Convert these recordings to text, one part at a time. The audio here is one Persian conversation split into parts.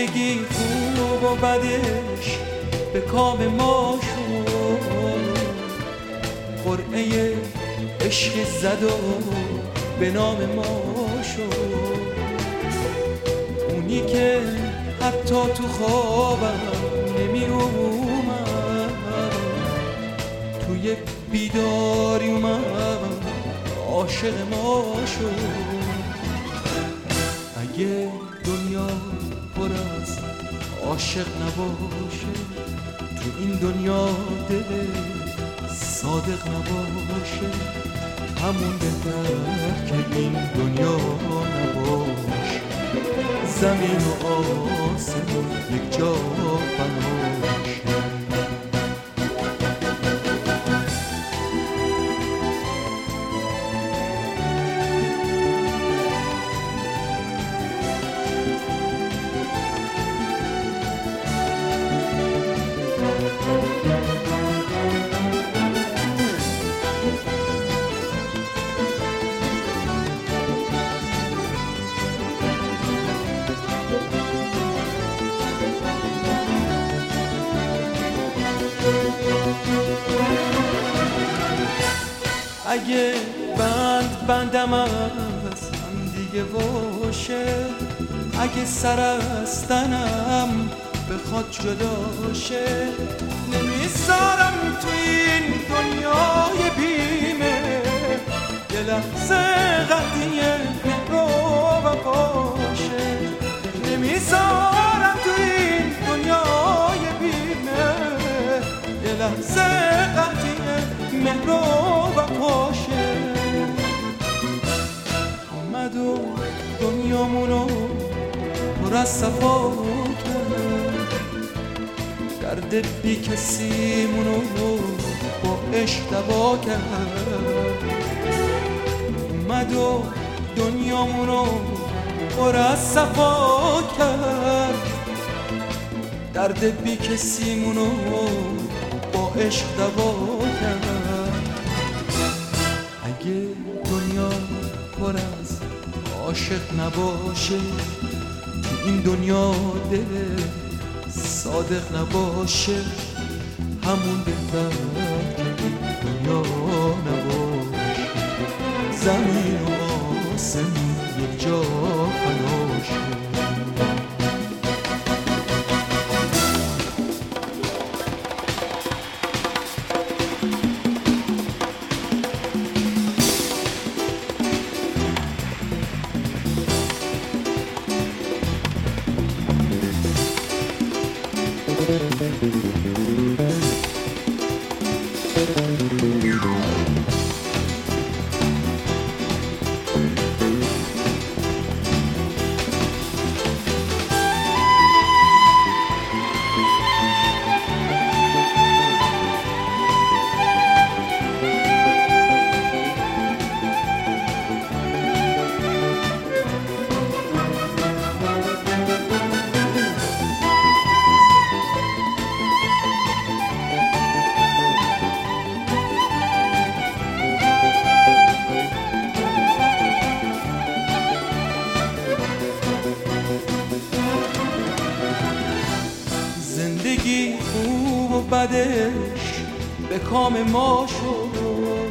زندگی خوب و بدش به کام ما شد، قرعه عشق زد و به نام ما شد. اونی که حتی تو خوابم نمی اومد، توی بیداری اومد عاشق ما شد. اگه دنیا پر از عاشق نباشه، تو این دنیا دل صادق نباشه، همون بهتر که این دنیا نباشه. زمین و آسمون یک جا بناشه. اگه بندم از هم دیگه باشه، اگه سر از تنم بخواد جدا شه، نمیذارم تو این دنیای بیمه یه لحظه قضیه رو بپاشه. نمیذارم تو این دنیای بیمه یه لحظه قضیه مهرو و پاشه. اومد و دنیامونو پر از صفا کرد، درد بی کسیمونو با عشق دوا کرد. اومد و دنیامونو پر از صفا کرد، درد بی کسیمونو با عشق دوا کرد. اگه دنیا پر از عاشق نباشه، تو این دنیا دل صادق نباشه، همون بهتر که این دنیا نباشه. زمین و آسمون یک جا بناشه. زندگی خوب و بدش به کام ما شد،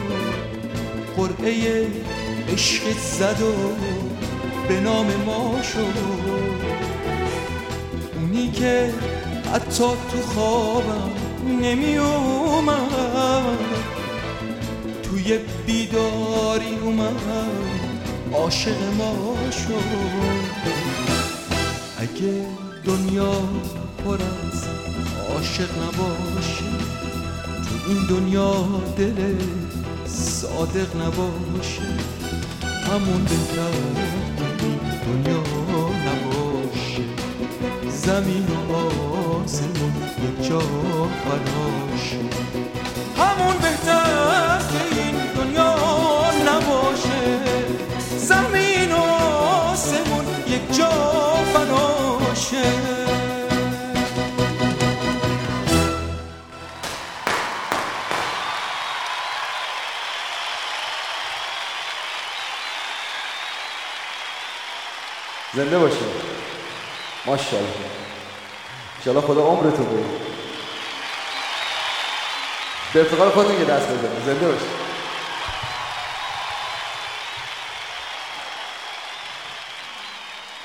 قرعه عشق زد و به نام ما شد. اونی که حتی تو خوابم نمی اومد، توی بیداری اومد عاشق ما شد. اگه دنیا پر از عاشق نباشه، تو این دنیا دل صادق نباشه، همون بهتر که این دنیا نباشه. زمین و آسمون یک جا بناشه، همون بهتر که این دنیا نباشه. زمین و آسمون یک جا بناشه. زنده باشید. ماشاءالله. انشالله خدا عمرتو بده. به افتخار خودتون یه دست بزنید. زنده باشید.